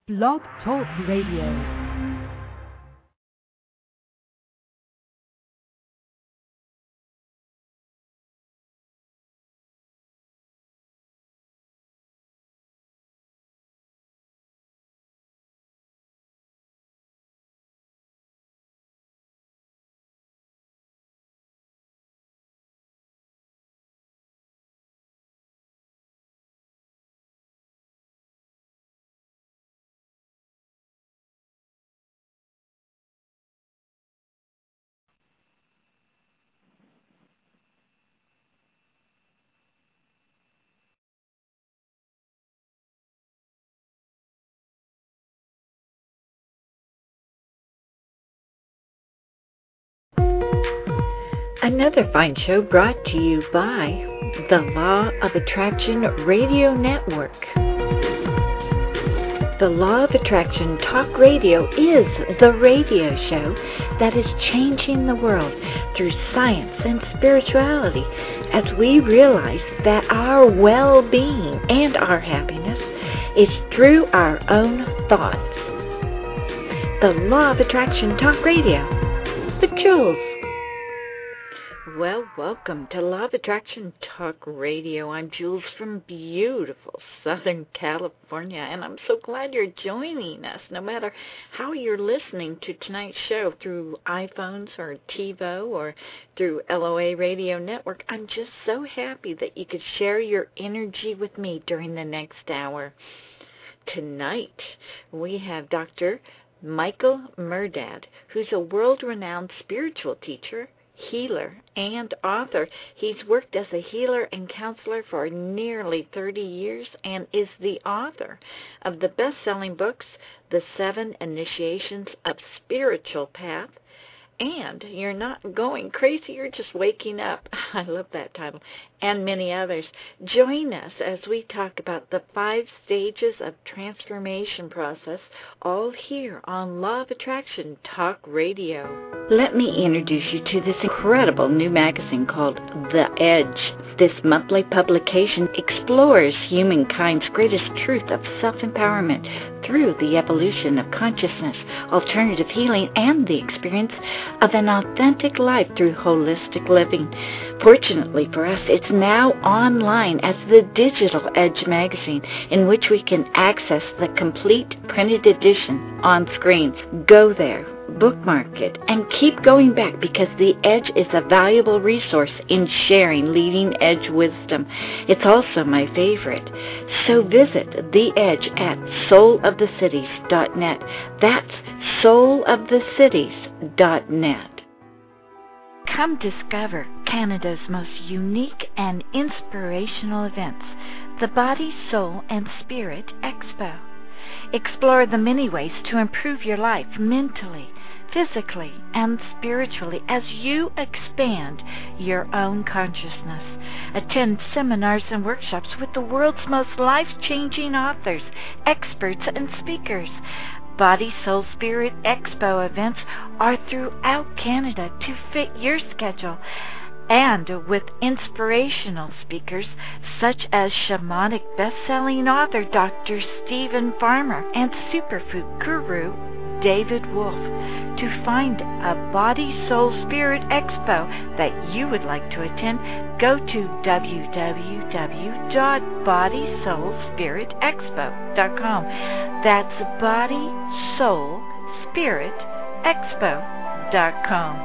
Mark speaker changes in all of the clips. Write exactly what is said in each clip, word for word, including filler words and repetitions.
Speaker 1: Blog Talk Radio.
Speaker 2: Another fine show brought to you by the Law of Attraction Radio Network. The Law of Attraction Talk Radio is the radio show that is changing the world through science and spirituality as we realize that our well-being and our happiness is through our own thoughts. The Law of Attraction Talk Radio with Jules. Well, welcome to Law of Attraction Talk Radio. I'm Jules from beautiful Southern California, and I'm so glad you're joining us, no matter how you're listening to tonight's show, through iPhones or TiVo or through L O A Radio Network. I'm just so happy that you could share your energy with me during the next hour. Tonight, we have Doctor Michael Murdad, who's a world-renowned spiritual teacher, healer, and author. He's worked as a healer and counselor for nearly thirty years and is the author of the best-selling books, The Seven Initiations of Spiritual Path, and You're Not Going Crazy, You're Just Waking Up. I love that title. And many others. Join us as we talk about the five stages of transformation process, all here on Law of Attraction Talk Radio. Let me introduce you to this incredible new magazine called The Edge. This monthly publication explores humankind's greatest truth of self-empowerment through the evolution of consciousness, alternative healing, and the experience of an authentic life through holistic living. Fortunately for us, it's now online as the Digital Edge magazine, in which we can access the complete printed edition on screens. Go there, bookmark it, and keep going back, because The Edge is a valuable resource in sharing leading edge wisdom. It's also my favorite. So visit The Edge at soul of the cities dot net. That's soul of the cities dot net. Come discover Canada's most unique and inspirational events, the Body, Soul, and Spirit Expo. Explore the many ways to improve your life mentally, physically, and spiritually as you expand your own consciousness. Attend seminars and workshops with the world's most life-changing authors, experts, and speakers. Body, Soul, Spirit Expo events are throughout Canada to fit your schedule, and with inspirational speakers such as shamanic best-selling author Doctor Stephen Farmer and superfood guru David Wolfe. To find a Body, Soul, Spirit Expo that you would like to attend, go to w w w dot body soul spirit expo dot com. That's body soul spirit expo dot com.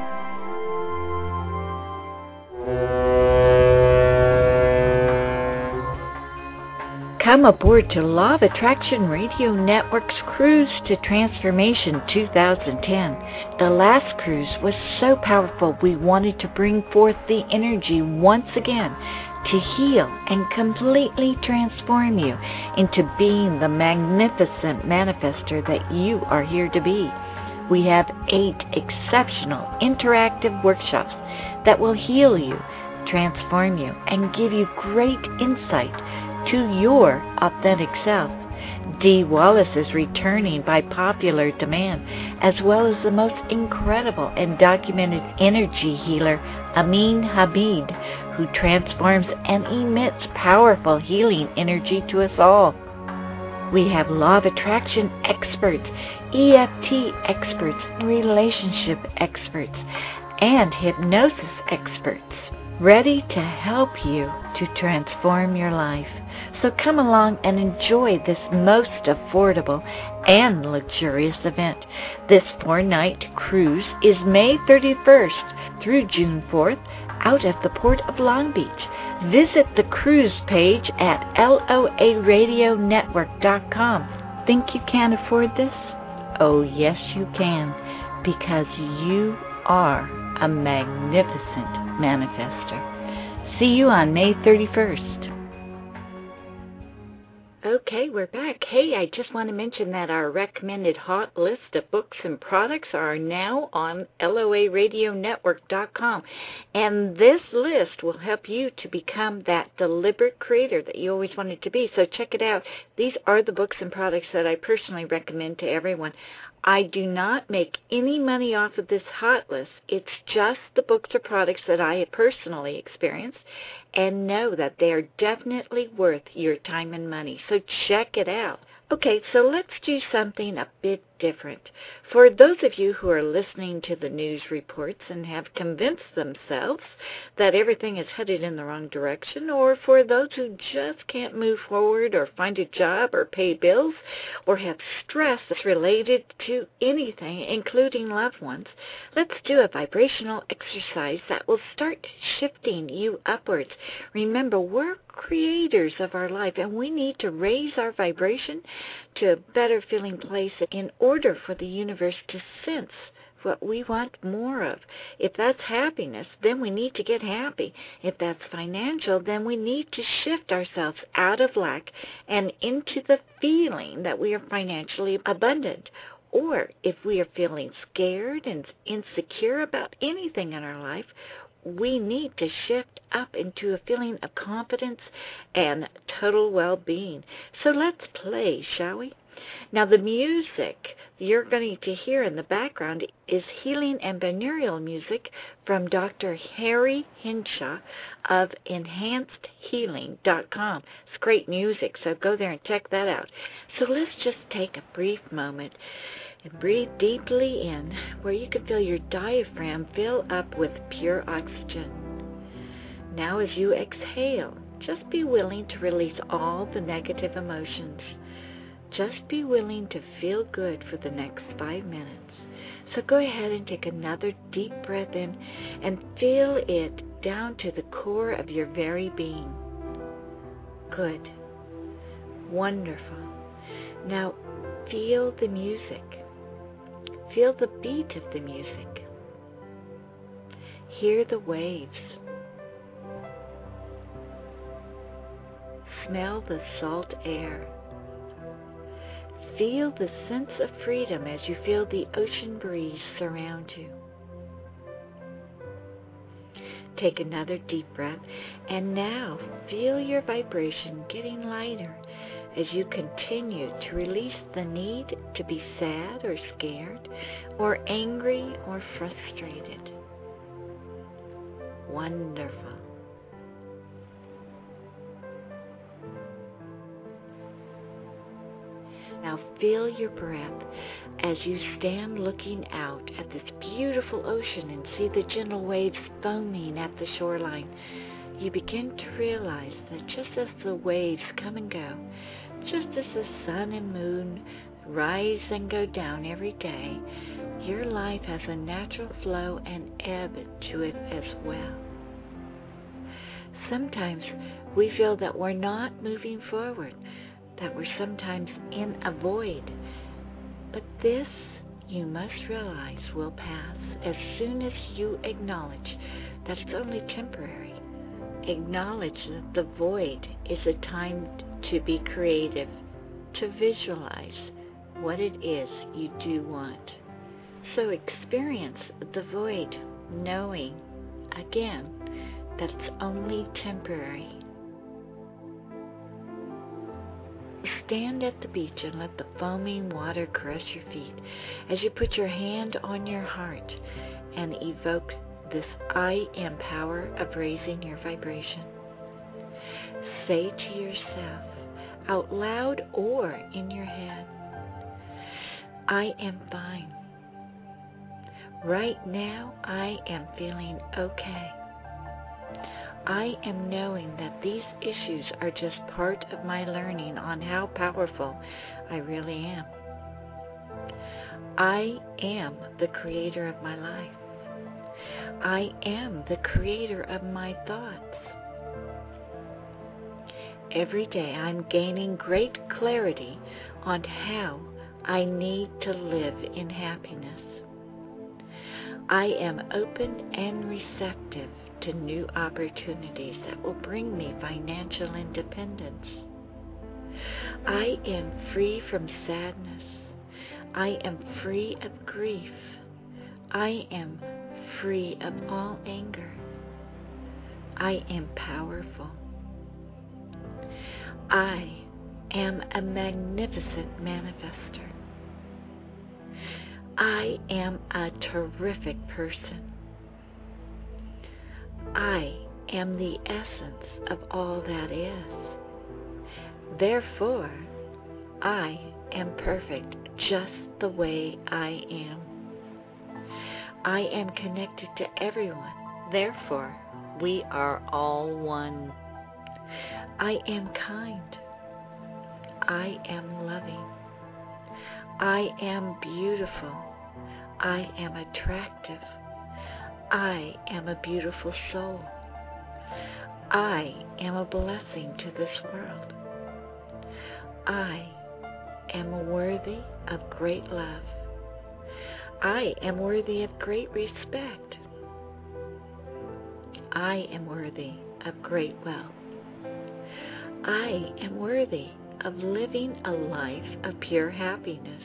Speaker 2: Come aboard to Law of Attraction Radio Network's Cruise to Transformation two thousand ten. The last cruise was so powerful we wanted to bring forth the energy once again to heal and completely transform you into being the magnificent manifester that you are here to be. We have eight exceptional interactive workshops that will heal you, transform you, and give you great insight to your authentic self. Dee Wallace is returning by popular demand, as well as the most incredible and documented energy healer, Amin Habib, who transforms and emits powerful healing energy to us all. We have law of attraction experts, E F T experts, relationship experts, and hypnosis experts ready to help you to transform your life. So come along and enjoy this most affordable and luxurious event. This four-night cruise is May thirty-first through June fourth out of the Port of Long Beach. Visit the cruise page at L O A radio network dot com. Think you can't afford this? Oh, yes, you can, because you are a magnificent manifester. See you on May thirty-first. Okay, we're back. Hey, I just want to mention that our recommended hot list of books and products are now on L O A radio network dot com. And this list will help you to become that deliberate creator that you always wanted to be. So check it out. These are the books and products that I personally recommend to everyone. I do not make any money off of this hot list. It's just the books or products that I have personally experienced and know that they are definitely worth your time and money. So check it out. Okay, so let's do something a bit different. For those of you who are listening to the news reports and have convinced themselves that everything is headed in the wrong direction, or for those who just can't move forward or find a job or pay bills or have stress that's related to anything, including loved ones, let's do a vibrational exercise that will start shifting you upwards. Remember, we're creators of our life, and we need to raise our vibration to a better feeling place in order for the universe to sense what we want more of. If that's happiness, then we need to get happy. If that's financial, then we need to shift ourselves out of lack and into the feeling that we are financially abundant. Or if we are feeling scared and insecure about anything in our life, we need to shift up into a feeling of confidence and total well-being. So let's play, shall we? Now, the music you're going to hear in the background is healing and binaural music from Doctor Harry Hinshaw of enhanced healing dot com. It's great music, so go there and check that out. So let's just take a brief moment and breathe deeply in, where you can feel your diaphragm fill up with pure oxygen. Now as you exhale, just be willing to release all the negative emotions. Just be willing to feel good for the next five minutes. So go ahead and take another deep breath in and feel it down to the core of your very being. Good. Wonderful. Now feel the music. Feel the beat of the music. Hear the waves. Smell the salt air. Feel the sense of freedom as you feel the ocean breeze surround you. Take another deep breath, and now feel your vibration getting lighter as you continue to release the need to be sad or scared or angry or frustrated. Wonderful. Now feel your breath as you stand looking out at this beautiful ocean and see the gentle waves foaming at the shoreline. You begin to realize that just as the waves come and go, just as the sun and moon rise and go down every day, your life has a natural flow and ebb to it as well. Sometimes we feel that we're not moving forward, that we're sometimes in a void. But this, you must realize, will pass as soon as you acknowledge that it's only temporary. Acknowledge that the void is a time to be creative, to visualize what it is you do want. So experience the void, knowing, again, that it's only temporary. Stand at the beach and let the foaming water caress your feet as you put your hand on your heart and evoke this I am power of raising your vibration. Say to yourself, out loud or in your head. I am fine. Right now, I am feeling okay. I am knowing that these issues are just part of my learning on how powerful I really am. I am the creator of my life. I am the creator of my thoughts. Every day I'm gaining great clarity on how I need to live in happiness. I am open and receptive to new opportunities that will bring me financial independence. I am free from sadness. I am free of grief. I am free of all anger. I am powerful. I am a magnificent manifester. I am a terrific person. I am the essence of all that is. Therefore, I am perfect just the way I am. I am connected to everyone. Therefore, we are all one. I am kind. I am loving. I am beautiful. I am attractive. I am a beautiful soul. I am a blessing to this world. I am worthy of great love. I am worthy of great respect. I am worthy of great wealth. I am worthy of living a life of pure happiness.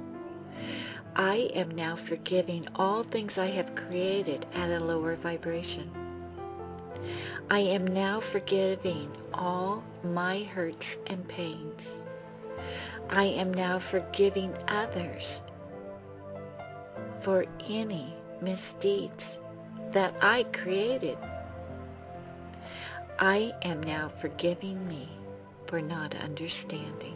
Speaker 2: I am now forgiving all things I have created at a lower vibration. I am now forgiving all my hurts and pains. I am now forgiving others for any misdeeds that I created. I am now forgiving me for not understanding.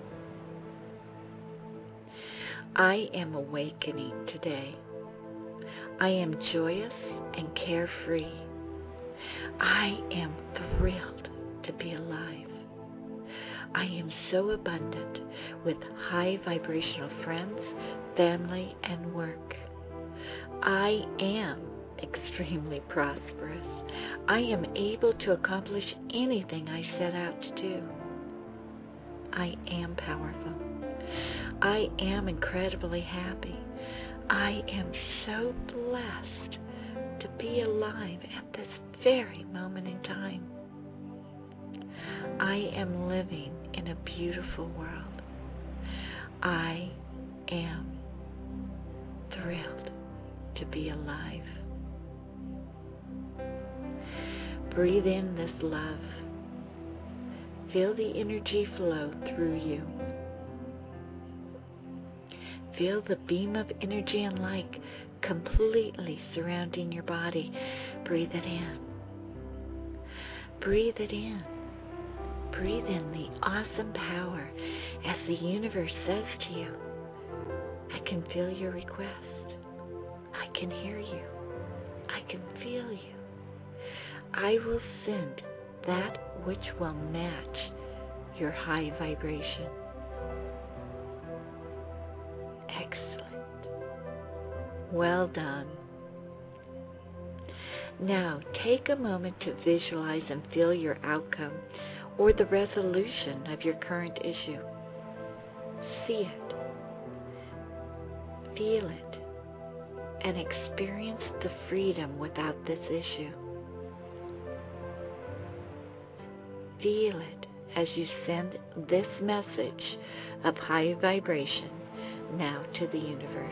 Speaker 2: I am awakening today. I am joyous and carefree. I am thrilled to be alive. I am so abundant with high vibrational friends, family, and work. I am extremely prosperous. I am able to accomplish anything I set out to do. I am powerful. I am incredibly happy. I am so blessed to be alive at this very moment in time. I am living in a beautiful world. I am thrilled to be alive. Breathe in this love. Feel the energy flow through you. Feel the beam of energy and light completely surrounding your body. Breathe it in. Breathe it in. Breathe in the awesome power as the universe says to you, I can feel your request. I can hear you. I can feel you. I will send that which will match your high vibration. Excellent. Well done. Now take a moment to visualize and feel your outcome or the resolution of your current issue. See it, feel it, and experience the freedom without this issue. Feel it as you send this message of high vibration now to the universe.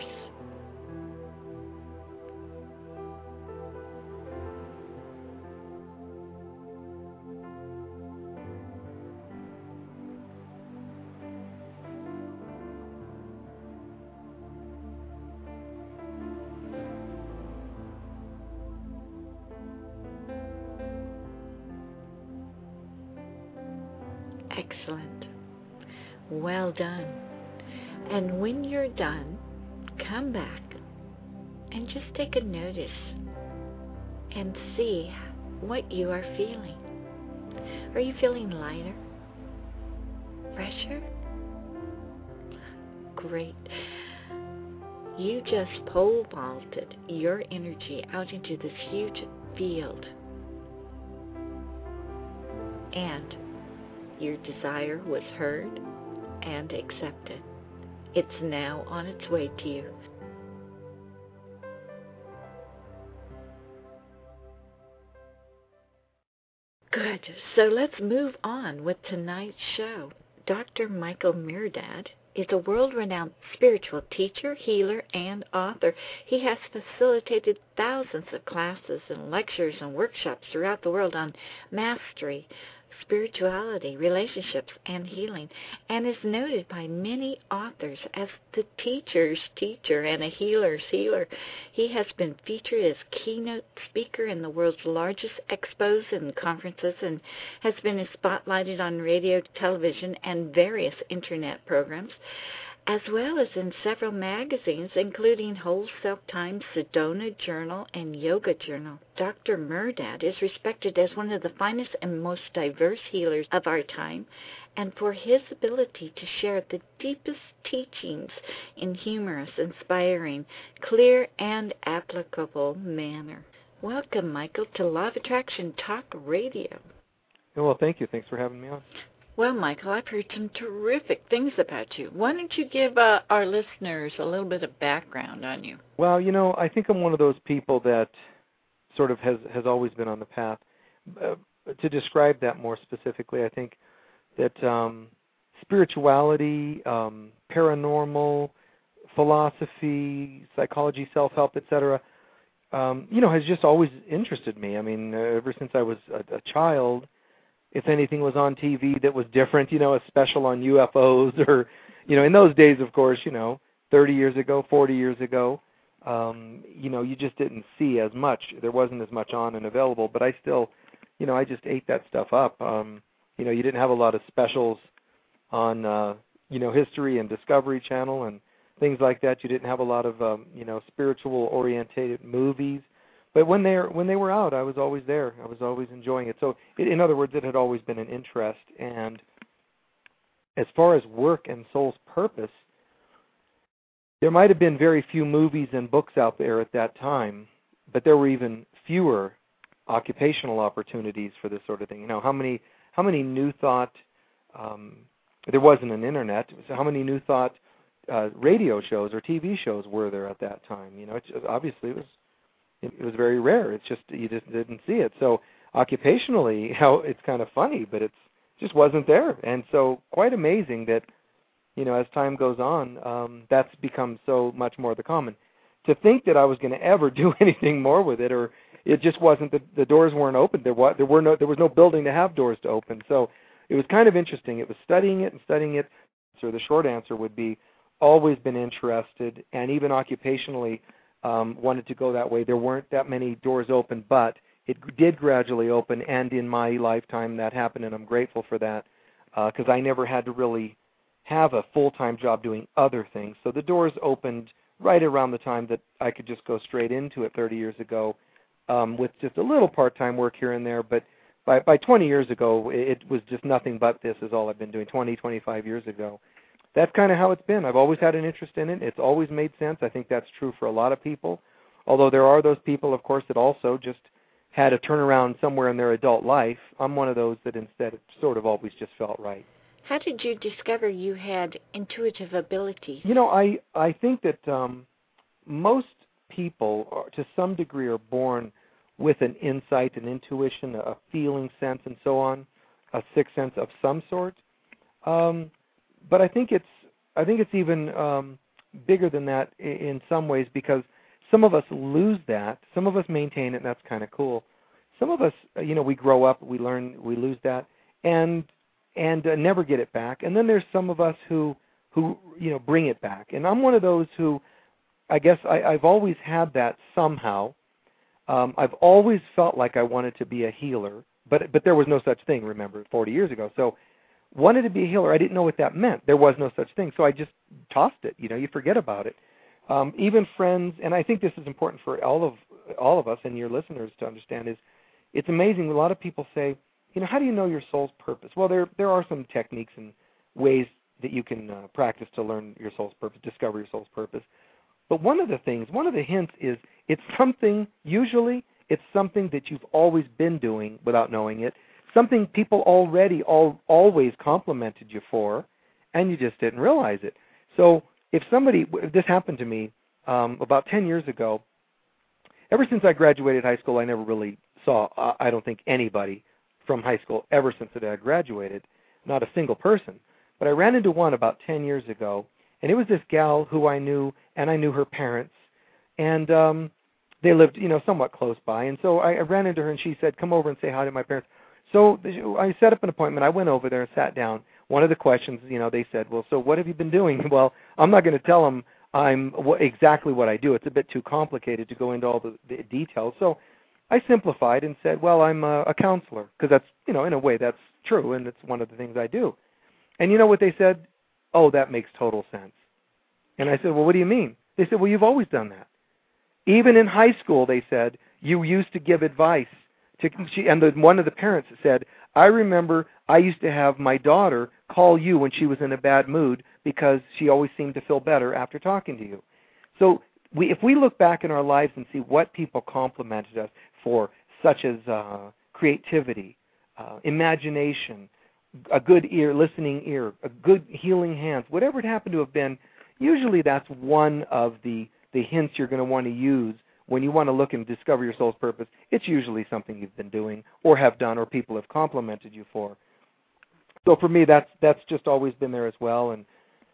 Speaker 2: Excellent. Well done. And when you're done, come back and just take a notice and see what you are feeling. Are you feeling lighter? Fresher? Great. You just pole vaulted your energy out into this huge field. And your desire was heard and accepted. It's now on its way to you. Good. So let's move on with tonight's show. Doctor Michael Murdad is a world-renowned spiritual teacher, healer, and author. He has facilitated thousands of classes and lectures and workshops throughout the world on mastery, spirituality, relationships, and healing, and is noted by many authors as the teacher's teacher and a healer's healer. He has been featured as keynote speaker in the world's largest expos and conferences and has been spotlighted on radio, television, and various internet programs, as well as in several magazines, including Whole Self Times, Sedona Journal, and Yoga Journal. Doctor Murdad is respected as one of the finest and most diverse healers of our time, and for his ability to share the deepest teachings in humorous, inspiring, clear, and applicable manner. Welcome, Michael, to Law of Attraction Talk Radio.
Speaker 1: Well, thank you. Thanks for having me on.
Speaker 2: Well, Michael, I've heard some terrific things about you. Why don't you give uh, our listeners a little bit of background on you?
Speaker 1: Well, you know, I think I'm one of those people that sort of has, has always been on the path. Uh, to describe that more specifically, I think that um, spirituality, um, paranormal, philosophy, psychology, self-help, et cetera, um, you know, has just always interested me. I mean, uh, ever since I was a, a child, if anything was on T V that was different, you know, a special on U F Os or, you know, in those days, of course, you know, thirty years ago, forty years ago, um, you know, you just didn't see as much. There wasn't as much on and available, but I still, you know, I just ate that stuff up. Um, you know, you didn't have a lot of specials on, uh, you know, History and Discovery Channel and things like that. You didn't have a lot of, um, you know, spiritual-orientated movies. But when they when they were out, I was always there. I was always enjoying it. So, it, in other words, it had always been an interest. And as far as work and soul's purpose, there might have been very few movies and books out there at that time, but there were even fewer occupational opportunities for this sort of thing. You know, how many how many new thought um, there wasn't an internet. So how many new thought uh, radio shows or T V shows were there at that time? You know, it, obviously it was. It was very rare. It's just you just didn't see it. So occupationally, how it's kind of funny, but it's just wasn't there. And so quite amazing that, you know, as time goes on, um, that's become so much more the common. To think that I was going to ever do anything more with it, or it just wasn't. The, the doors weren't open. There was there were no there was no building to have doors to open. So it was kind of interesting. It was studying it and studying it. So the short answer would be always been interested, and even occupationally. Um, wanted to go that way. There weren't that many doors open, but it did gradually open, and in my lifetime that happened, and I'm grateful for that because uh, I never had to really have a full-time job doing other things. So the doors opened right around the time that I could just go straight into it thirty years ago um, with just a little part-time work here and there, but by, by twenty years ago, it was just nothing but this is all I've been doing, twenty, twenty-five years ago. That's kind of how it's been. I've always had an interest in it. It's always made sense. I think that's true for a lot of people, although there are those people, of course, that also just had a turnaround somewhere in their adult life. I'm one of those that instead it sort of always just felt right.
Speaker 2: How did you discover you had intuitive abilities?
Speaker 1: You know, I, I think that um, most people, are, to some degree, are born with an insight, an intuition, a feeling sense, and so on, a sixth sense of some sort. Um But I think it's I think it's even um, bigger than that in some ways because some of us lose that. Some of us maintain it, and that's kind of cool. Some of us, you know, we grow up, we learn, we lose that, and and uh, never get it back. And then there's some of us who who you know bring it back. And I'm one of those who, I guess, I, I've always had that somehow. Um, I've always felt like I wanted to be a healer, but but there was no such thing. Remember, forty years ago. So wanted to be a healer. I didn't know what that meant. There was no such thing, so I just tossed it. You know, you forget about it. Um, even friends, and I think this is important for all of all of us and your listeners to understand, is it's amazing. A lot of people say, you know, how do you know your soul's purpose? Well, there there are some techniques and ways that you can uh, practice to learn your soul's purpose, discover your soul's purpose. But one of the things, one of the hints is it's something, usually it's something that you've always been doing without knowing it, something people already all, always complimented you for, and you just didn't realize it. So if somebody, if this happened to me um, about ten years ago, ever since I graduated high school, I never really saw, uh, I don't think, anybody from high school ever since I had graduated, not a single person. But I ran into one about ten years ago, and it was this gal who I knew, and I knew her parents, and um, they lived, you know, somewhat close by. And so I, I ran into her, and she said, come over and say hi to my parents. So I set up an appointment. I went over there and sat down. One of the questions, you know, they said, well, so what have you been doing? Well, I'm not going to tell them I'm what, exactly what I do. It's a bit too complicated to go into all the, the details. So I simplified and said, well, I'm a, a counselor, because that's, you know, in a way that's true, and it's one of the things I do. And you know what they said? Oh, that makes total sense. And I said, well, what do you mean? They said, well, you've always done that. Even in high school, they said, you used to give advice. To, she, and the, one of the parents said, I remember I used to have my daughter call you when she was in a bad mood because she always seemed to feel better after talking to you. So we, if we look back in our lives and see what people complimented us for, such as uh, creativity, uh, imagination, a good ear, listening ear, a good healing hands, whatever it happened to have been, usually that's one of the, the hints you're going to want to use when you want to look and discover your soul's purpose. It's usually something you've been doing or have done or people have complimented you for. So for me, that's that's just always been there as well. And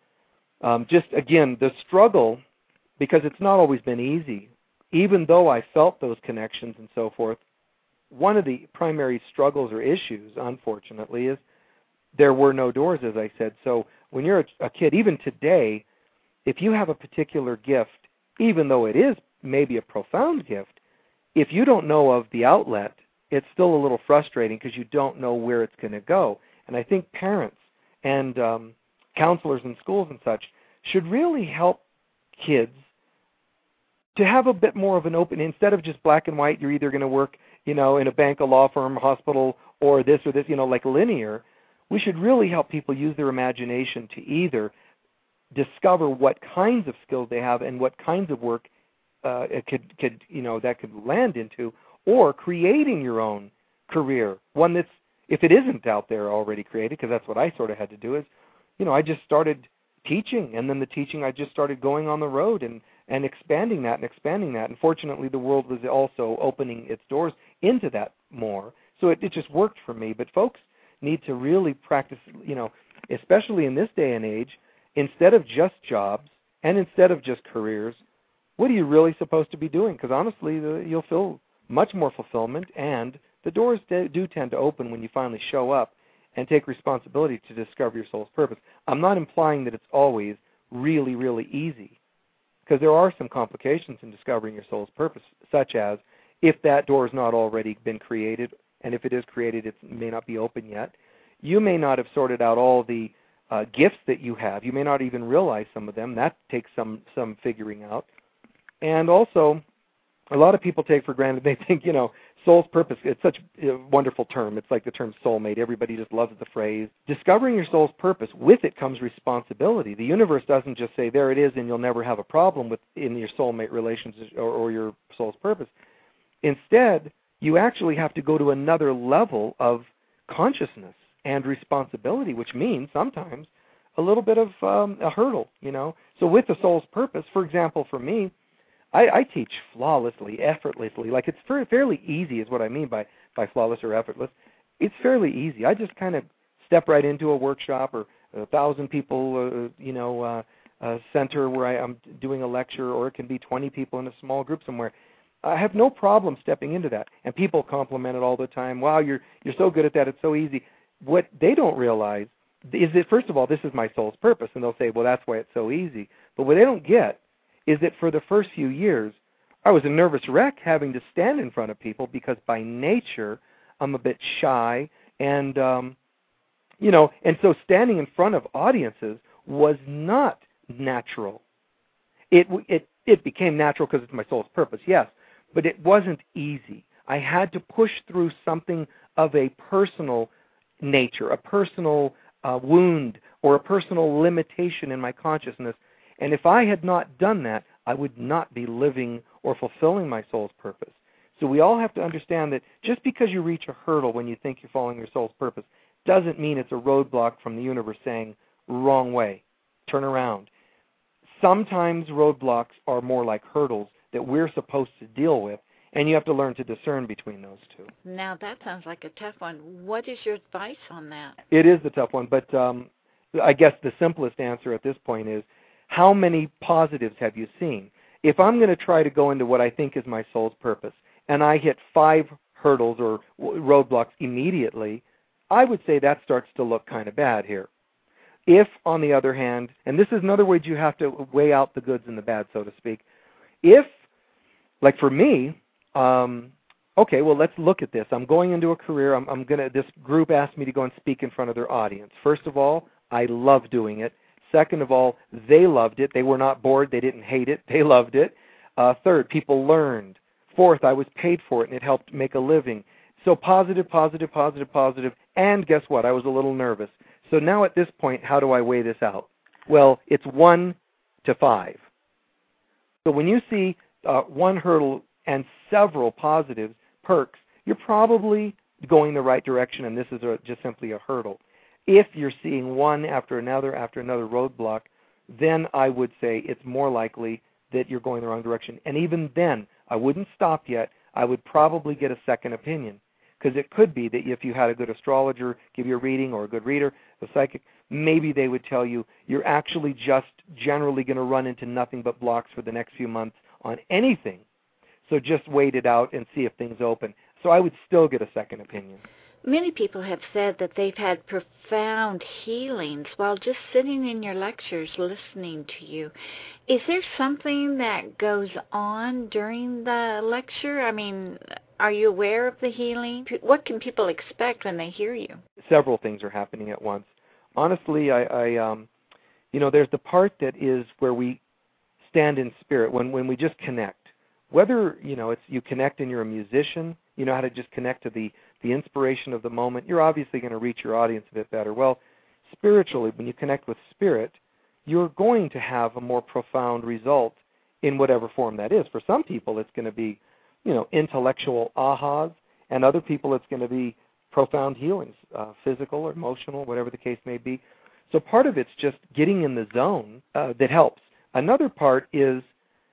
Speaker 1: um, just, again, the struggle, because it's not always been easy, even though I felt those connections and so forth, one of the primary struggles or issues, unfortunately, is there were no doors, as I said. So when you're a, a kid, even today, if you have a particular gift, even though it is maybe a profound gift, if you don't know of the outlet, it's still a little frustrating because you don't know where it's going to go. And I think parents and um, counselors in schools and such should really help kids to have a bit more of an open, instead of just black and white, you're either going to work, you know, in a bank, a law firm, a hospital, or this or this, you know, like linear. We should really help people use their imagination to either discover what kinds of skills they have and what kinds of work uh, it could, could, you know, that could land into, or creating your own career, one that's, if it isn't out there already created, because that's what I sort of had to do, is, you know, I just started teaching, and then the teaching, I just started going on the road and, and expanding that and expanding that. And fortunately, the world was also opening its doors into that more. So it, it just worked for me. But folks need to really practice, you know, especially in this day and age, instead of just jobs and instead of just careers, what are you really supposed to be doing? Because honestly, the, you'll feel much more fulfillment, and the doors do, do tend to open when you finally show up and take responsibility to discover your soul's purpose. I'm not implying that it's always really, really easy, because there are some complications in discovering your soul's purpose, such as if that door has not already been created, and if it is created, it may not be open yet. You may not have sorted out all the uh, gifts that you have. You may not even realize some of them. That takes some, some figuring out. And also, a lot of people take for granted, they think, you know, soul's purpose, it's such a wonderful term. It's like the term soulmate. Everybody just loves the phrase. Discovering your soul's purpose, with it comes responsibility. The universe doesn't just say, there it is, and you'll never have a problem with in your soulmate relations or, or your soul's purpose. Instead, you actually have to go to another level of consciousness and responsibility, which means sometimes a little bit of um, a hurdle, you know. So with the soul's purpose, for example, for me, I, I teach flawlessly, effortlessly. Like, it's fairly, fairly easy is what I mean by, by flawless or effortless. It's fairly easy. I just kind of step right into a workshop or a thousand people, uh, you know, uh, uh, center where I, I'm doing a lecture, or it can be twenty people in a small group somewhere. I have no problem stepping into that. And people compliment it all the time. Wow, you're you're so good at that. It's so easy. What they don't realize is that, first of all, this is my soul's purpose. And they'll say, well, that's why it's so easy. But what they don't get is that for the first few years, I was a nervous wreck having to stand in front of people, because by nature I'm a bit shy, and um, You know, and so standing in front of audiences was not natural. It it it became natural because it's my soul's purpose, yes, but it wasn't easy. I had to push through something of a personal nature, a personal uh, wound, or a personal limitation in my consciousness. And if I had not done that, I would not be living or fulfilling my soul's purpose. So we all have to understand that just because you reach a hurdle when you think you're following your soul's purpose doesn't mean it's a roadblock from the universe saying, wrong way, turn around. Sometimes roadblocks are more like hurdles that we're supposed to deal with, and you have to learn to discern between those two.
Speaker 2: Now, that sounds like a tough one. What is your advice on that?
Speaker 1: It is a tough one, but um, I guess the simplest answer at this point is, how many positives have you seen? If I'm going to try to go into what I think is my soul's purpose, and I hit five hurdles or roadblocks immediately, I would say that starts to look kind of bad here. If, on the other hand, and this is another way you have to weigh out the goods and the bad, so to speak, if, like for me, um, okay, well, let's look at this. I'm going into a career. I'm, I'm gonna. This group asked me to go and speak in front of their audience. First of all, I love doing it. Second of all, they loved it. They were not bored. They didn't hate it. They loved it. Uh, third, people learned. Fourth, I was paid for it, and it helped make a living. So positive, positive, positive, positive. And guess what? I was a little nervous. So now at this point, how do I weigh this out? Well, it's one to five. So when you see uh, one hurdle and several positives, perks, you're probably going the right direction, and this is a, just simply a hurdle. If you're seeing one after another after another roadblock, then I would say it's more likely that you're going the wrong direction. And even then, I wouldn't stop yet. I would probably get a second opinion, because it could be that if you had a good astrologer give you a reading, or a good reader, a psychic, maybe they would tell you you're actually just generally going to run into nothing but blocks for the next few months on anything. So just wait it out and see if things open. So I would still get a second opinion.
Speaker 2: Many people have said that they've had profound healings while just sitting in your lectures listening to you. Is there something that goes on during the lecture? I mean, are you aware of the healing? What can people expect when they hear you?
Speaker 1: Several things are happening at once. Honestly, I, I um, you know, there's the part that is where we stand in spirit, when, when we just connect. Whether, you know, it's you connect and you're a musician, you know how to just connect to the, the inspiration of the moment, you're obviously going to reach your audience a bit better. Well, spiritually, when you connect with spirit, you're going to have a more profound result in whatever form that is. For some people, it's going to be, you know, intellectual ahas, and other people it's going to be profound healings, uh, physical or emotional, whatever the case may be. So part of it's just getting in the zone uh, that helps. Another part is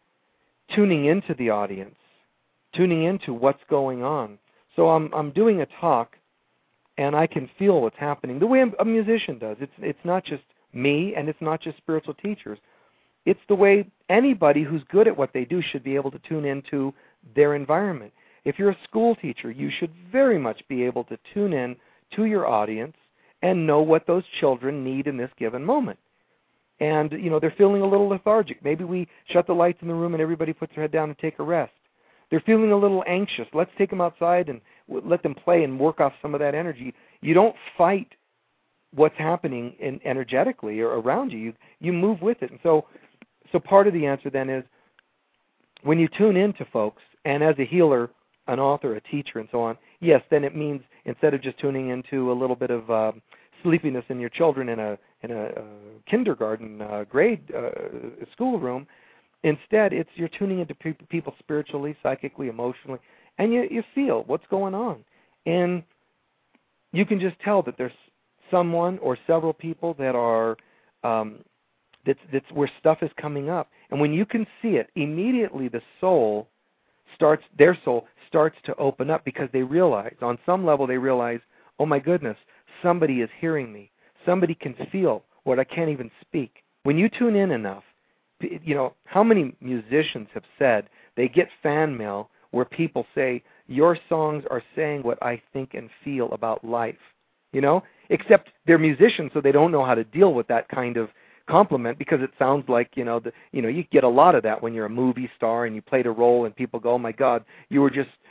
Speaker 1: tuning into the audience, tuning into what's going on. So I'm I'm doing a talk, and I can feel what's happening the way a musician does. It's it's not just me, and it's not just spiritual teachers. It's the way anybody who's good at what they do should be able to tune into their environment. If you're a school teacher, you should very much be able to tune in to your audience and know what those children need in this given moment. And, you know, they're feeling a little lethargic. Maybe we shut the lights in the room and everybody puts their head down and take a rest. They're feeling a little anxious. Let's take them outside and let them play and work off some of that energy. You don't fight what's happening in energetically or around you. You you move with it. And so, so part of the answer then is, when you tune in to folks, and as a healer, an author, a teacher, and so on, yes, then it means instead of just tuning into a little bit of uh, sleepiness in your children in a in a uh, kindergarten uh, grade uh, schoolroom, instead it's you're tuning into pe- people spiritually, psychically, emotionally, and you you feel what's going on, and you can just tell that there's someone or several people that are um, that's that's where stuff is coming up, and when you can see it, immediately the soul starts their soul starts to open up, because they realize, on some level they realize, oh my goodness, somebody is hearing me. Somebody can feel what I can't even speak. When you tune in enough, you know, how many musicians have said they get fan mail where people say, your songs are saying what I think and feel about life, you know? Except they're musicians, so they don't know how to deal with that kind of compliment, because it sounds like, you know, the, you know, you get a lot of that when you're a movie star and you played a role and people go, oh my God, you were just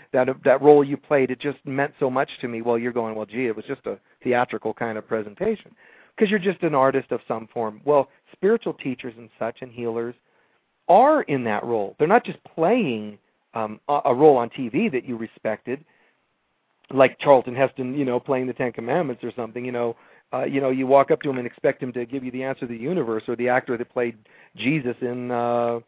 Speaker 1: that that role you played, it just meant so much to me. Well, you're going, well, gee, it was just a theatrical kind of presentation because you're just an artist of some form. Well, spiritual teachers and such and healers are in that role. They're not just playing um, a, a role on T V that you respected, like Charlton Heston, you know, playing the Ten Commandments or something. You know, uh, you know, you walk up to him and expect him to give you the answer to the universe, or the actor that played Jesus in uh,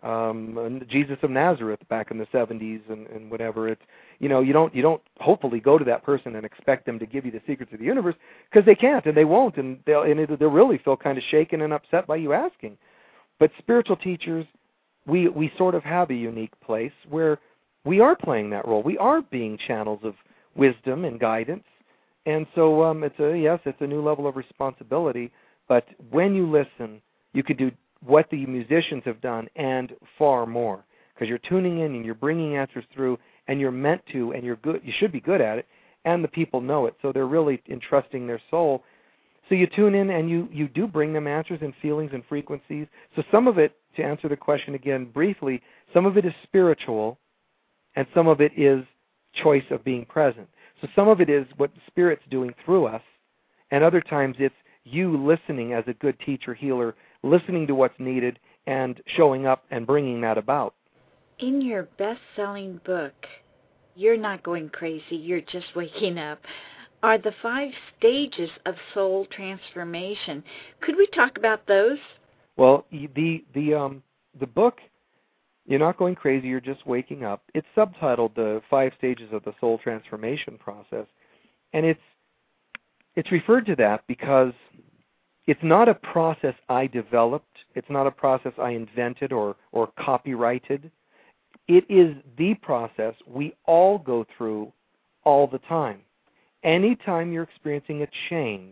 Speaker 1: um, Jesus of Nazareth back in the seventies and, and whatever. It's, you know, you don't you don't hopefully go to that person and expect them to give you the secrets of the universe, because they can't and they won't, and they'll and it, they'll really feel kind of shaken and upset by you asking. But spiritual teachers, we we sort of have a unique place where we are playing that role. We are being channels of wisdom and guidance, and so um, it's a yes, it's a new level of responsibility. But when you listen, you can do what the musicians have done and far more, because you're tuning in and you're bringing answers through, and you're meant to, and you're good. You should be good at it, and the people know it, so they're really entrusting their soul. So you tune in and you, you do bring them answers and feelings and frequencies. So some of it, to answer the question again briefly, some of it is spiritual and some of it is choice of being present. So some of it is what the Spirit's doing through us, and other times it's you listening as a good teacher, healer, listening to what's needed and showing up and bringing that about.
Speaker 2: In your best-selling book, You're Not Going Crazy, You're Just Waking Up, are the five stages of soul transformation. Could we talk about those?
Speaker 1: Well, the the um the book, You're Not Going Crazy, You're Just Waking Up, it's subtitled The Five Stages of the Soul Transformation Process. And it's it's referred to that because it's not a process I developed. It's not a process I invented or, or copyrighted. It is the process we all go through all the time. Anytime you're experiencing a change,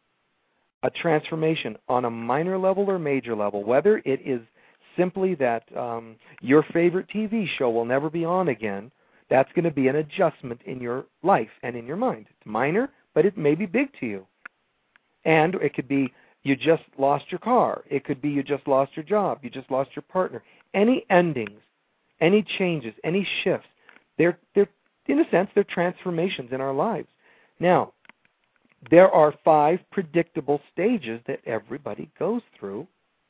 Speaker 1: a transformation on a minor level or major level, whether it is simply that um, your favorite T V show will never be on again, that's going to be an adjustment in your life and in your mind. It's minor, but it may be big to you. And it could be you just lost your car. It could be you just lost your job. You just lost your partner. Any endings, any changes, any shifts, they're, they're in a sense, they're transformations in our lives. Now, there are five predictable stages that everybody goes through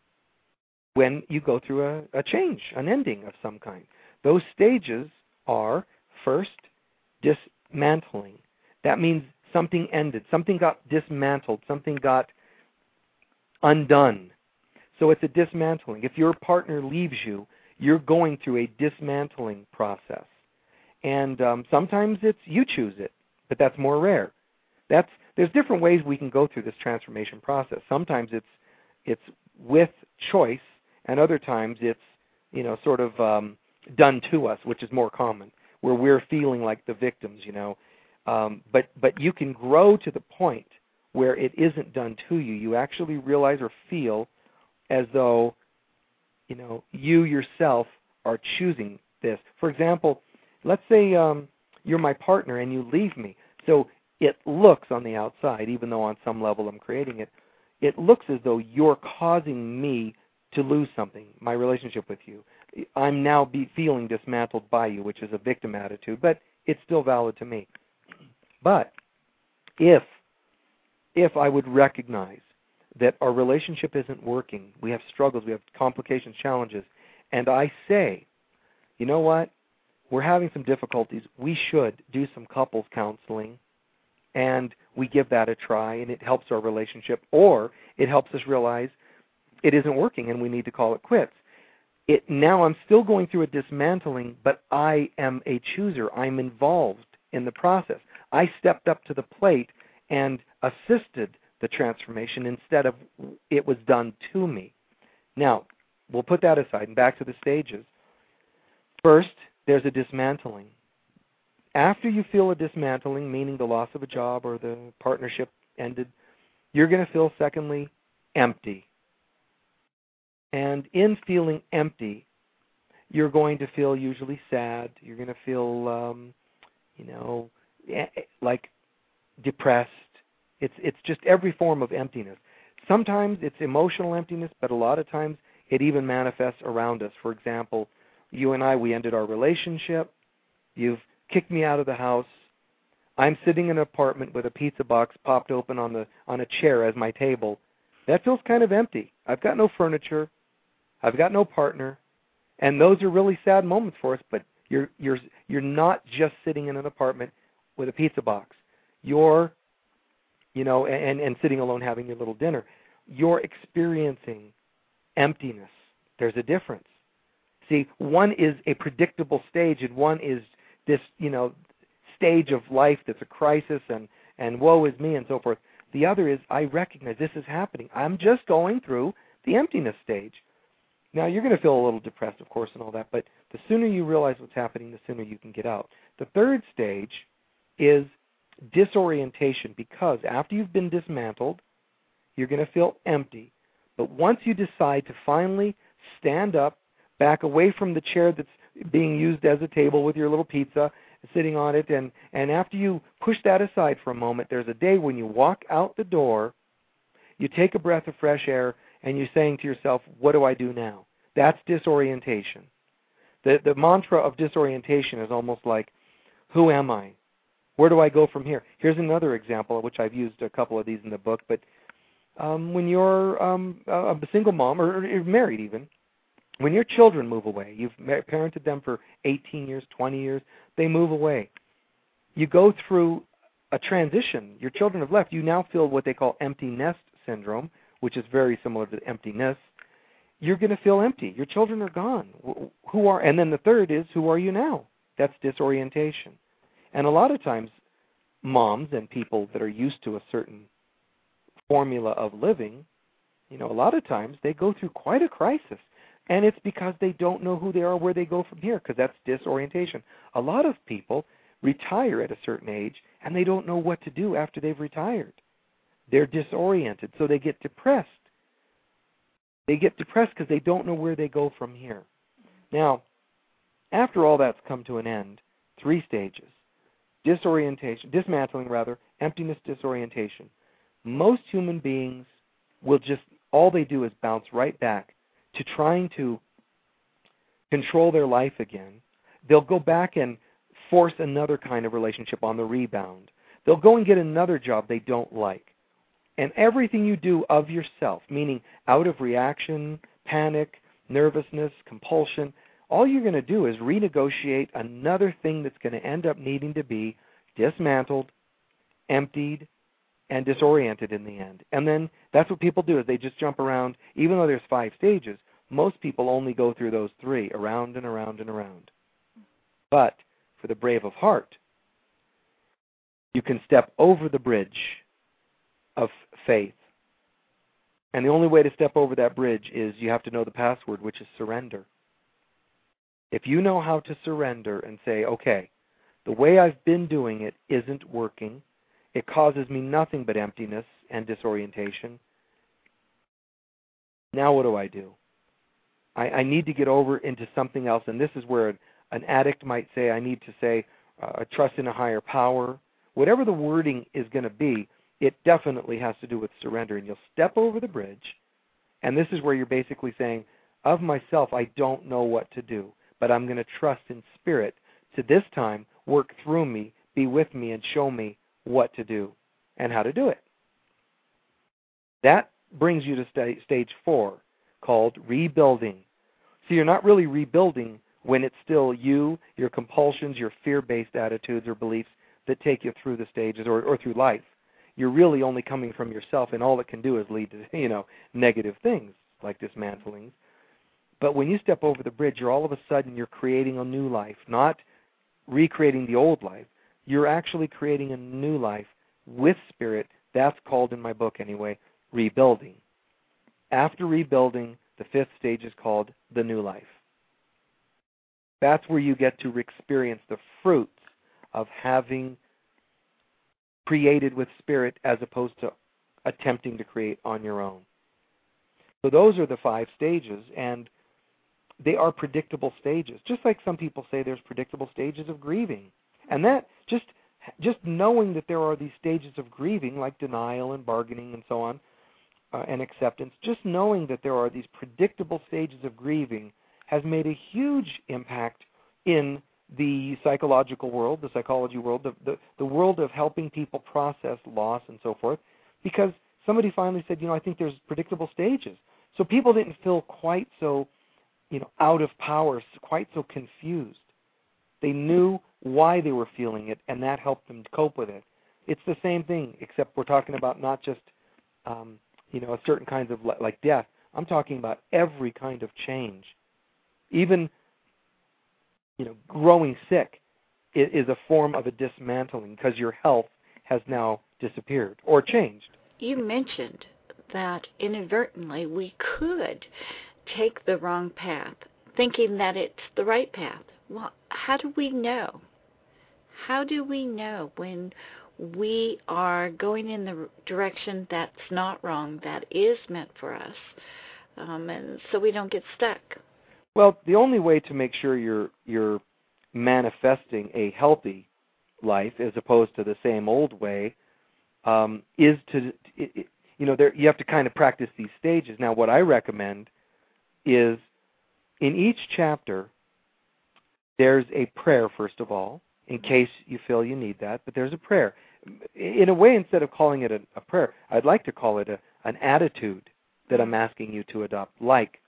Speaker 1: when you go through a, a change, an ending of some kind. Those stages are, first, dismantling. That means something ended, something got dismantled, something got undone. So it's a dismantling. If your partner leaves you, you're going through a dismantling process. And um, sometimes it's you choose it, but that's more rare. That's there's different ways we can go through this transformation process. Sometimes it's it's with choice, and other times it's you know sort of um, done to us, which is more common, where we're feeling like the victims. You know, um, but but you can grow to the point where it isn't done to you. You actually realize or feel as though you know you yourself are choosing this. For example, let's say um, you're my partner and you leave me. So it looks on the outside, even though on some level I'm creating it, it looks as though you're causing me to lose something, my relationship with you. I'm now be feeling dismantled by you, which is a victim attitude, but it's still valid to me. But if if I would recognize that our relationship isn't working, we have struggles, we have complications, challenges, and I say, you know what, we're having some difficulties, we should do some couples counseling, and we give that a try, and it helps our relationship, or it helps us realize it isn't working and we need to call it quits. It, now I'm still going through a dismantling, but I am a chooser. I'm involved in the process. I stepped up to the plate and assisted the transformation instead of it was done to me. Now, we'll put that aside and back to the stages. First, there's a dismantling. After you feel a dismantling, meaning the loss of a job or the partnership ended, you're going to feel, secondly, empty. And in feeling empty, you're going to feel usually sad. You're going to feel, um, you know, like depressed. It's it's just every form of emptiness. Sometimes it's emotional emptiness, but a lot of times it even manifests around us. For example, you and I, we ended our relationship. You've kicked me out of the house. I'm sitting in an apartment with a pizza box popped open on the on a chair as my table. That feels kind of empty. I've got no furniture. I've got no partner. And those are really sad moments for us, but you're you're you're not just sitting in an apartment with a pizza box. You're, you know, and, and sitting alone having your little dinner. You're experiencing emptiness. There's a difference. See, one is a predictable stage, and one is this, you know, stage of life that's a crisis and, and woe is me and so forth. The other is I recognize this is happening. I'm just going through the emptiness stage. Now, you're going to feel a little depressed, of course, and all that, but the sooner you realize what's happening, the sooner you can get out. The third stage is disorientation, because after you've been dismantled, you're going to feel empty. But once you decide to finally stand up, back away from the chair that's being used as a table with your little pizza, sitting on it, and, and after you push that aside for a moment, there's a day when you walk out the door, you take a breath of fresh air, and you're saying to yourself, what do I do now? That's disorientation. The, the mantra of disorientation is almost like, who am I? Where do I go from here? Here's another example, which I've used a couple of these in the book, but um, when you're um, a single mom, or, or married even, when your children move away, you've parented them for eighteen years, twenty years, they move away. You go through a transition. Your children have left. You now feel what they call empty nest syndrome, which is very similar to emptiness. You're going to feel empty. Your children are gone. Who are? And then the third is, who are you now? That's disorientation. And a lot of times, moms and people that are used to a certain formula of living, you know, a lot of times they go through quite a crisis. And it's because they don't know who they are, where they go from here, because that's disorientation. A lot of people retire at a certain age, and they don't know what to do after they've retired. They're disoriented, so they get depressed. They get depressed because they don't know where they go from here. Now, after all that's come to an end, three stages. Disorientation, dismantling rather, emptiness, disorientation. Most human beings will just, all they do is bounce right back to trying to control their life again. They'll go back and force another kind of relationship on the rebound. They'll go and get another job they don't like. And everything you do of yourself, meaning out of reaction, panic, nervousness, compulsion, all you're going to do is renegotiate another thing that's going to end up needing to be dismantled, emptied, and disoriented in the end. And then that's what people do, is they just jump around. Even though there's five stages, most people only go through those three, around and around and around. But for the brave of heart, you can step over the bridge of faith. And the only way to step over that bridge is you have to know the password, which is surrender. If you know how to surrender and say, okay, the way I've been doing it isn't working, it causes me nothing but emptiness and disorientation, now what do I do? I, I need to get over into something else, and this is where an, an addict might say, I need to say, uh, trust in a higher power. Whatever the wording is going to be, it definitely has to do with surrender, and you'll step over the bridge, and this is where you're basically saying, of myself, I don't know what to do, but I'm going to trust in Spirit to this time work through me, be with me, and show me what to do and how to do it. That brings you to st- stage four, called rebuilding. So you're not really rebuilding when it's still you, your compulsions, your fear-based attitudes or beliefs that take you through the stages or, or through life. You're really only coming from yourself, and all it can do is lead to, you know, negative things like dismantling. But when you step over the bridge, you're all of a sudden you're creating a new life, not recreating the old life. You're actually creating a new life with Spirit. That's called, in my book anyway, rebuilding. After rebuilding, the fifth stage is called the new life. That's where you get to experience the fruits of having created with Spirit as opposed to attempting to create on your own. So those are the five stages, and they are predictable stages. Just like some people say there's predictable stages of grieving. And that, just just knowing that there are these stages of grieving, like denial and bargaining and so on, uh, and acceptance, just knowing that there are these predictable stages of grieving has made a huge impact in the psychological world, the psychology world, the, the, the world of helping people process loss and so forth, because somebody finally said, you know, I think there's predictable stages. So people didn't feel quite so, you know, out of power, quite so confused. They knew why they were feeling it, and that helped them cope with it. It's the same thing, except we're talking about not just, um, you know, certain kinds of, like death. I'm talking about every kind of change. Even, you know, growing sick is a form of a dismantling because your health has now disappeared or changed.
Speaker 2: You mentioned that inadvertently we could take the wrong path, thinking that it's the right path. Well, how do we know? How do we know when we are going in the direction that's not wrong, that is meant for us, um, and so we don't get stuck?
Speaker 1: Well, the only way to make sure you're you're manifesting a healthy life as opposed to the same old way um, is to, it, it, you know, there, you have to kind of practice these stages. Now, what I recommend is in each chapter, there's a prayer, first of all, in case you feel you need that, but there's a prayer. In a way, instead of calling it a, a prayer, I'd like to call it a, an attitude that I'm asking you to adopt, like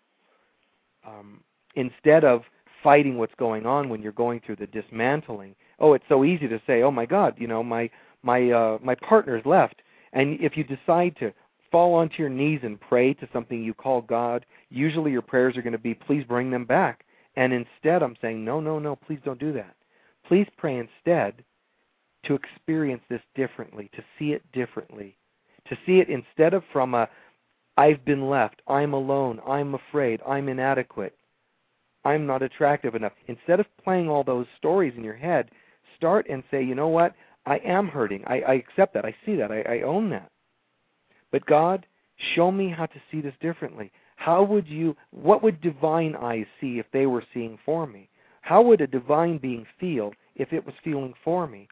Speaker 1: um, instead of fighting what's going on when you're going through the dismantling. Oh, it's so easy to say, oh my God, you know, my my uh, my partner's left. And if you decide to fall onto your knees and pray to something you call God, usually your prayers are going to be, please bring them back. And instead I'm saying, no, no, no, please don't do that. Please pray instead to experience this differently, to see it differently, to see it instead of from a, I've been left, I'm alone, I'm afraid, I'm inadequate, I'm not attractive enough. Instead of playing all those stories in your head, start and say, you know what, I am hurting. I, I accept that. I see that. I, I own that. But God, show me how to see this differently. How would you, what would divine eyes see if they were seeing for me? How would a divine being feel if it was feeling for me?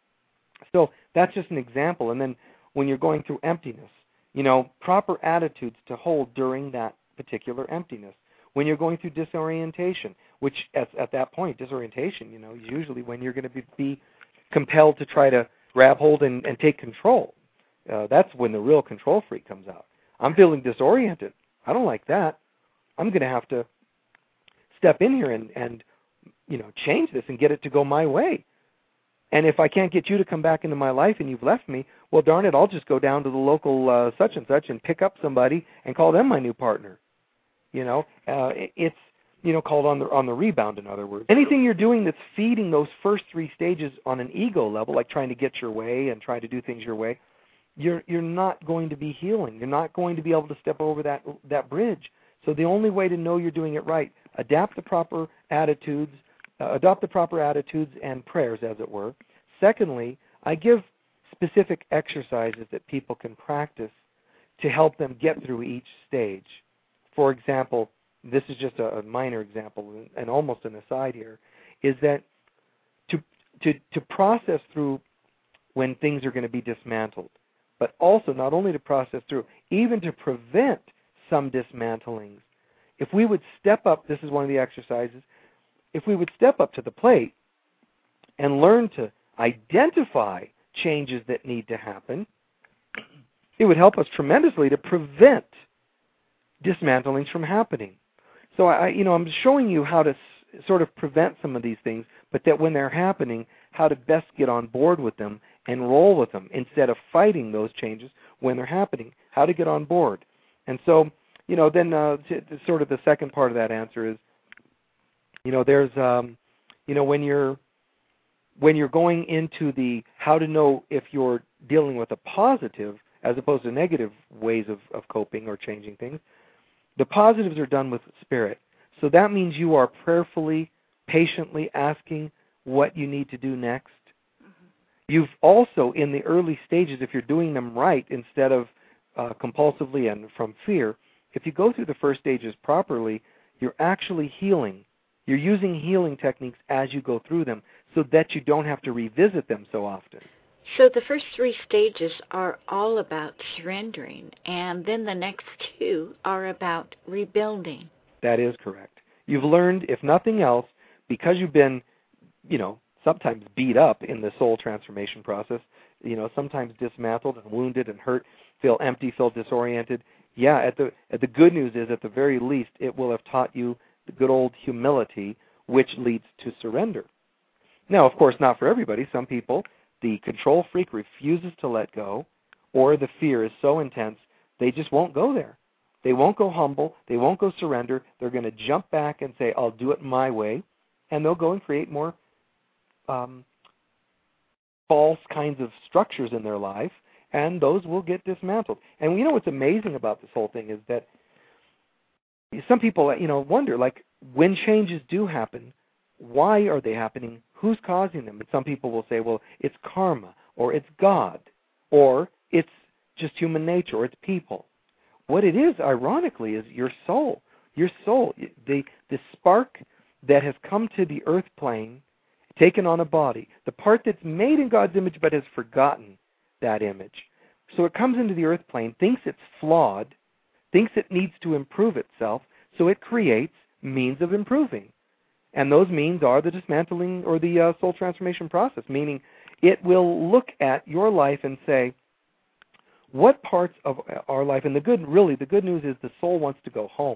Speaker 1: So that's just an example. And then when you're going through emptiness, you know, proper attitudes to hold during that particular emptiness. When you're going through disorientation, which at, at that point, disorientation, you know, is usually when you're going to be, be compelled to try to grab hold and, and take control. Uh, that's when the real control freak comes out. I'm feeling disoriented. I don't like that. I'm going to have to step in here and, and, you know, change this and get it to go my way. And if I can't get you to come back into my life and you've left me, well, darn it, I'll just go down to the local uh, such and such and pick up somebody and call them my new partner. You know, uh, it's, you know, called on the on the rebound, in other words. Anything you're doing that's feeding those first three stages on an ego level, like trying to get your way and trying to do things your way, you're you're not going to be healing. You're not going to be able to step over that that bridge. So the only way to know you're doing it right, adapt the proper attitudes, uh, adopt the proper attitudes and prayers, as it were. Secondly, I give specific exercises that people can practice to help them get through each stage. For example, this is just a, a minor example and almost an aside here, is that to, to, to process through when things are going to be dismantled, but also not only to process through, even to prevent some dismantlings, if we would step up, this is one of the exercises, if we would step up to the plate and learn to identify changes that need to happen, it would help us tremendously to prevent dismantlings from happening. So I, you know, I'm showing you how to s- sort of prevent some of these things, but that when they're happening, how to best get on board with them and roll with them instead of fighting those changes when they're happening. How to get on board. And so, you know, then uh, to, to sort of the second part of that answer is, you know, there's, um, you know, when you're when you're going into the how to know if you're dealing with a positive as opposed to negative ways of, of coping or changing things. The positives are done with spirit. So that means you are prayerfully, patiently asking what you need to do next. Mm-hmm. You've also, in the early stages, if you're doing them right instead of uh, compulsively and from fear, if you go through the first stages properly, you're actually healing. You're using healing techniques as you go through them so that you don't have to revisit them so often.
Speaker 2: So the first three stages are all about surrendering, and then the next two are about rebuilding.
Speaker 1: That is correct. You've learned, if nothing else, because you've been you know, sometimes beat up in the soul transformation process, you know, sometimes dismantled and wounded and hurt, feel empty, feel disoriented. Yeah, at the at the good news is, at the very least, it will have taught you the good old humility, which leads to surrender. Now, of course, not for everybody. Some people, the control freak refuses to let go, or the fear is so intense, they just won't go there. They won't go humble. They won't go surrender. They're going to jump back and say, I'll do it my way, and they'll go and create more um, false kinds of structures in their life, and those will get dismantled. And you know what's amazing about this whole thing is that some people, you know, wonder, like, when changes do happen, why are they happening? Who's causing them? And some people will say, well, it's karma, or it's God, or it's just human nature, or it's people. What it is, ironically, is your soul. Your soul, the, the spark that has come to the earth plane, taken on a body, the part that's made in God's image but has forgotten that image. So it comes into the earth plane, thinks it's flawed, thinks it needs to improve itself, so it creates means of improving. And those means are the dismantling or the uh, soul transformation process, meaning it will look at your life and say, what parts of our life, and the good, really, the good news is the soul wants to go home.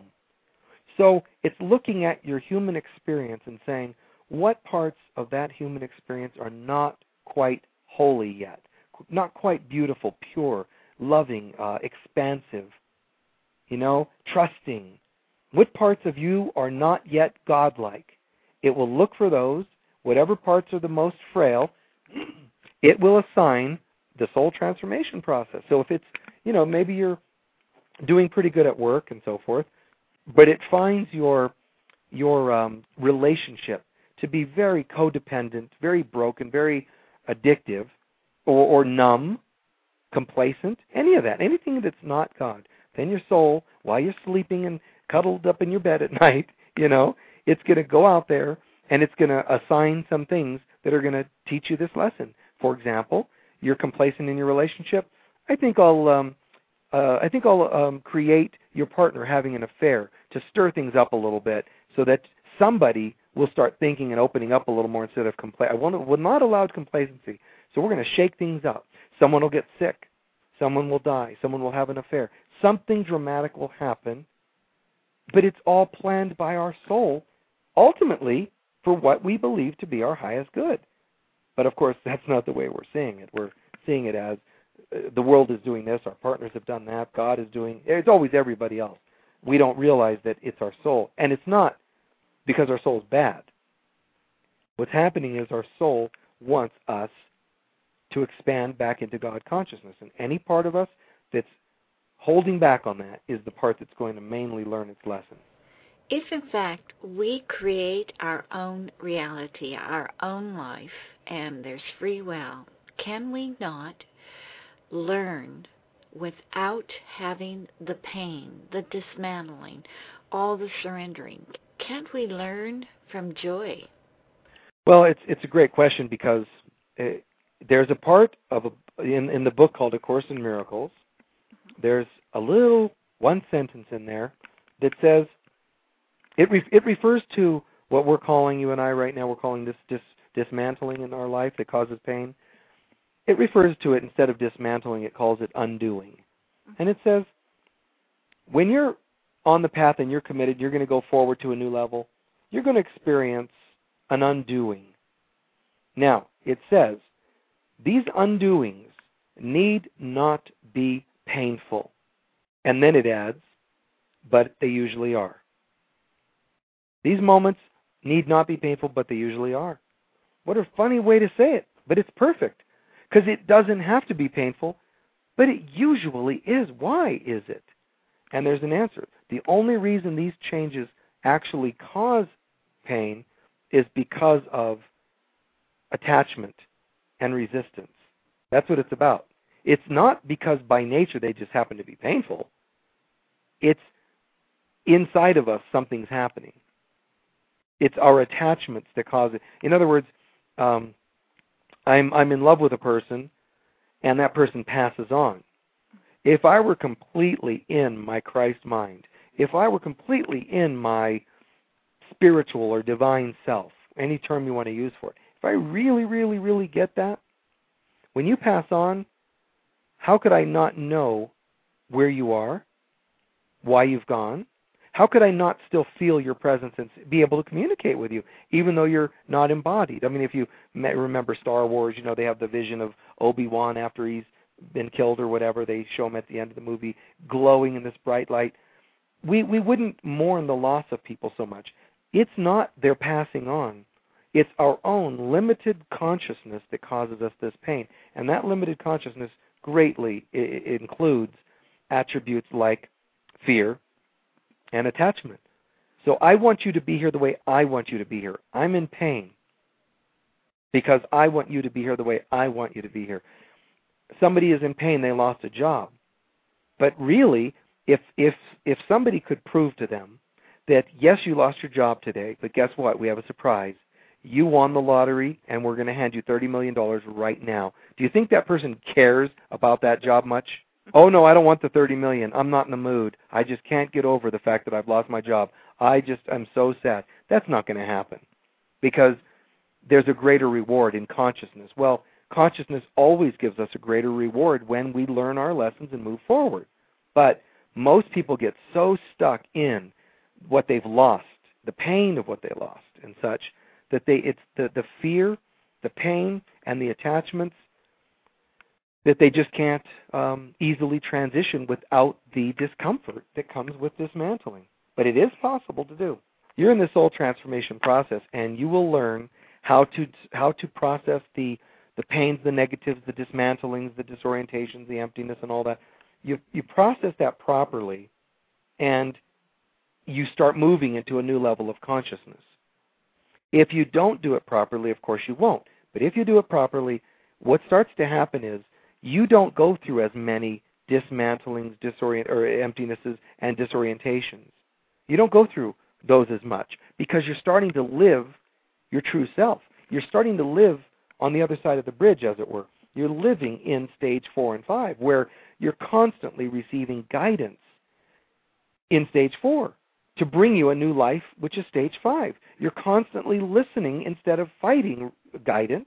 Speaker 1: So it's looking at your human experience and saying, what parts of that human experience are not quite holy yet, not quite beautiful, pure, loving, uh, expansive, you know, trusting. What parts of you are not yet godlike? It will look for those. Whatever parts are the most frail, it will assign the soul transformation process. So if it's, you know, maybe you're doing pretty good at work and so forth, but it finds your your um, relationship to be very codependent, very broken, very addictive, or, or numb, complacent, any of that, anything that's not God, then your soul, while you're sleeping and cuddled up in your bed at night, you know, it's going to go out there and it's going to assign some things that are going to teach you this lesson. For example, you're complacent in your relationship. I think I'll, um, uh, I think I'll um, create your partner having an affair to stir things up a little bit, so that somebody will start thinking and opening up a little more instead of compla- I will will not allow complacency. So we're going to shake things up. Someone will get sick. Someone will die. Someone will have an affair. Something dramatic will happen, but it's all planned by our soul, ultimately for what we believe to be our highest good. But of course, that's not the way we're seeing it. We're seeing it as uh, the world is doing this, our partners have done that, God is doing, it's always everybody else. We don't realize that it's our soul. And it's not because our soul is bad. What's happening is our soul wants us to expand back into God consciousness. And any part of us that's holding back on that is the part that's going to mainly learn its lesson.
Speaker 2: If, in fact, we create our own reality, our own life, and there's free will, can we not learn without having the pain, the dismantling, all the surrendering? Can't we learn from joy?
Speaker 1: Well, it's it's a great question, because it, there's a part of a, in in the book called A Course in Miracles. There's a little one sentence in there that says it re, it refers to what we're calling, you and I right now, we're calling this dis, dismantling in our life that causes pain. It refers to it, instead of dismantling, it calls it undoing. And it says, when you're on the path and you're committed, you're going to go forward to a new level, you're going to experience an undoing. Now, it says, these undoings need not be painful. And then it adds, but they usually are. These moments need not be painful, but they usually are. What a funny way to say it, but it's perfect. Because it doesn't have to be painful, but it usually is. Why is it? And there's an answer. The only reason these changes actually cause pain is because of attachment and resistance. That's what it's about. It's not because by nature they just happen to be painful. It's inside of us something's happening. It's our attachments that cause it. In other words, um, I'm I'm in love with a person, and that person passes on. If I were completely in my Christ mind, if I were completely in my spiritual or divine self, any term you want to use for it, if I really, really, really get that, when you pass on, how could I not know where you are, why you've gone? How could I not still feel your presence and be able to communicate with you, even though you're not embodied? I mean, if you remember Star Wars, you know, they have the vision of Obi-Wan after he's been killed or whatever. They show him at the end of the movie glowing in this bright light. We we wouldn't mourn the loss of people so much. It's not their passing on. It's our own limited consciousness that causes us this pain. And that limited consciousness greatly it includes attributes like fear and attachment. So I want you to be here the way I want you to be here. I'm in pain because I want you to be here the way I want you to be here. Somebody is in pain, they lost a job. But really, if if if somebody could prove to them that, yes, you lost your job today, but guess what? We have a surprise. You won the lottery, and we're going to hand you thirty million dollars right now. Do you think that person cares about that job much? Oh, no, I don't want the thirty million dollars. I'm not in the mood. I just can't get over the fact that I've lost my job. I just, I'm so sad. That's not going to happen because there's a greater reward in consciousness. Well, consciousness always gives us a greater reward when we learn our lessons and move forward. But most people get so stuck in what they've lost, the pain of what they lost and such, that they it's the, the fear, the pain, and the attachments that they just can't um, easily transition without the discomfort that comes with dismantling. But it is possible to do. You're in this soul transformation process, and you will learn how to how to process the the pains, the negatives, the dismantlings, the disorientations, the emptiness, and all that. You you process that properly, and you start moving into a new level of consciousness. If you don't do it properly, of course you won't. But if you do it properly, what starts to happen is you don't go through as many dismantlings, disorient or emptinesses, and disorientations. You don't go through those as much because you're starting to live your true self. You're starting to live on the other side of the bridge, as it were. You're living in stage four and five, where you're constantly receiving guidance in stage four to bring you a new life, which is stage five. You're constantly listening instead of fighting guidance.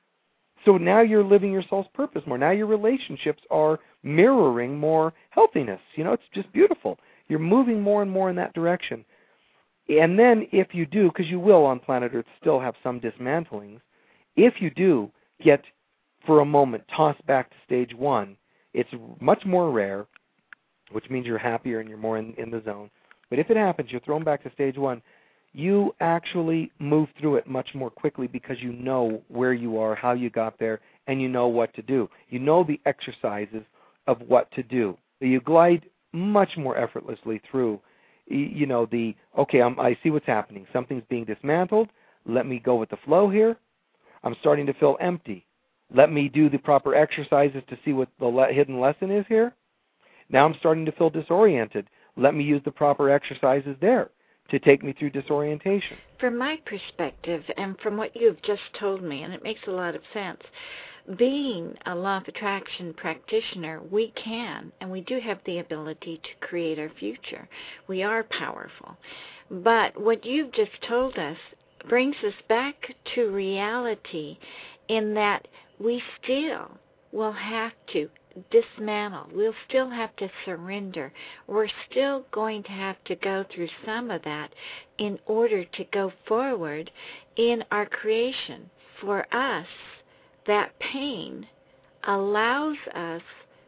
Speaker 1: So now you're living your soul's purpose more. Now your relationships are mirroring more healthiness. You know, it's just beautiful. You're moving more and more in that direction. And then if you do, because you will on planet Earth still have some dismantlings, if you do get, for a moment, tossed back to stage one, it's much more rare, which means you're happier and you're more in, in the zone. But if it happens, you're thrown back to stage one, you actually move through it much more quickly because you know where you are, how you got there, and you know what to do. You know the exercises of what to do. You glide much more effortlessly through, you know, the, okay, I'm, I see what's happening. Something's being dismantled. Let me go with the flow here. I'm starting to feel empty. Let me do the proper exercises to see what the le- hidden lesson is here. Now I'm starting to feel disoriented. Let me use the proper exercises there to take me through disorientation.
Speaker 2: From my perspective, and from what you've just told me, and it makes a lot of sense, being a law of attraction practitioner, we can, and we do have the ability to create our future. We are powerful. But what you've just told us brings us back to reality in that we still will have to dismantle. We'll still have to surrender. We're still going to have to go through some of that in order to go forward in our creation. For us, that pain allows us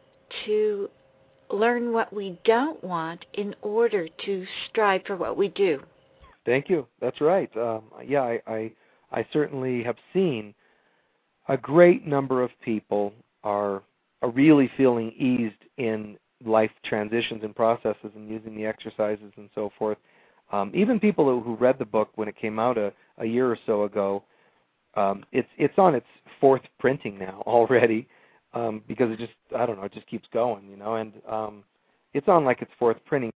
Speaker 2: to learn what we don't want in order to strive for what we do.
Speaker 1: Thank you. That's right. Um, yeah, I, I, I certainly have seen a great number of people are are really feeling eased in life transitions and processes and using the exercises and so forth. Um, even people who, who read the book when it came out a, a year or so ago, um, it's it's on its fourth printing now already um, because it just, I don't know, it just keeps going, you know, and um, it's on like its fourth printing.